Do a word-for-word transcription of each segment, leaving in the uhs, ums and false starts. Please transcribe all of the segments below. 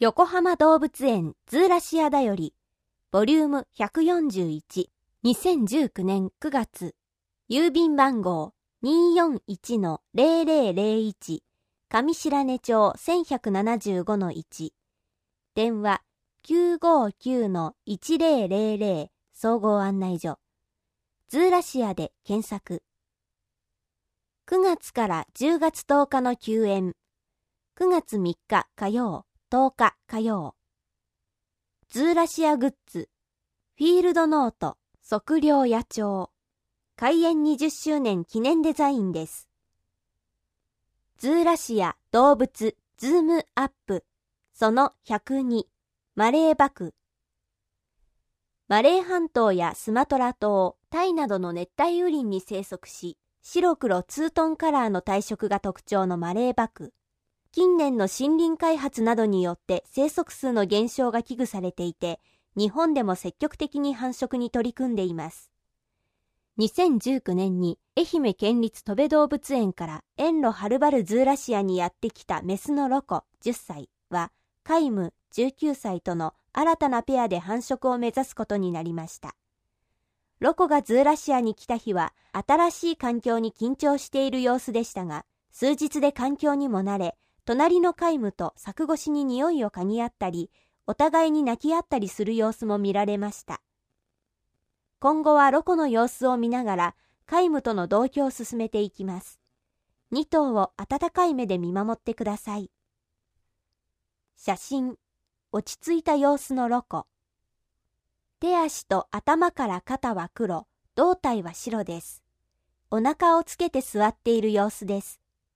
横浜動物園ズーラシアだより、ボリュームひゃくよんじゅういち、にせんじゅうきゅうねんくがつ、郵便番号 にーよんいちのゼロゼロゼロいち、上白根町せんひゃくななじゅうごのいち、電話 きゅうごきゅうのいちゼロゼロゼロ 総合案内所、ズーラシアで検索。くがつからじゅうがつとおかの休園。くがつみっか火曜、とおか火曜。ズーラシアグッズ、フィールドノート、測量野鳥。開園にじゅっしゅうねん記念デザインです。ズーラシア動物ズームアップ、そのひゃくに、マレーバク。マレー半島やスマトラ島、タイなどの熱帯雨林に生息し、白黒ツートンカラーの体色が特徴のマレーバク。近年の森林開発などによって生息数の減少が危惧されていて、日本でも積極的に繁殖に取り組んでいます。にせんじゅうきゅうねんに愛媛県立とべ動物園から遠路はるばるズーラシアにやってきたメスのロコじゅっさいは、カイムじゅうきゅうさいとの新たなペアで繁殖を目指すことになりました。ロコがズーラシアに来た日は新しい環境に緊張している様子でしたが、数日で環境にも慣れ、隣のカイムと柵越しに匂いを嗅ぎ合ったり、お互いに泣き合ったりする様子も見られました。今後はロコの様子を見ながら、カイムとの同居を進めていきます。に頭を温かい目で見守ってください。写真、落ち着いた様子のロコ。手足と頭から肩は黒、胴体は白です。お腹をつけて座っている様子です。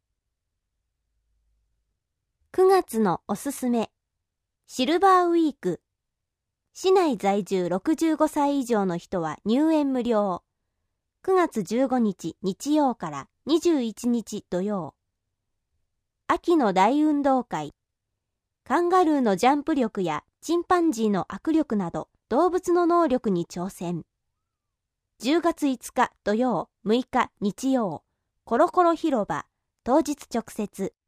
くがつのおすすめ。シルバーウィーク。市内在住ろくじゅうごさい以上の人は入園無料。くがつじゅうごにち日曜からにじゅういちにち土曜。秋の大運動会。カンガルーのジャンプ力やチンパンジーの握力など動物の能力に挑戦。じゅうがついつか土曜、むいか日曜。コロコロ広場。当日直接。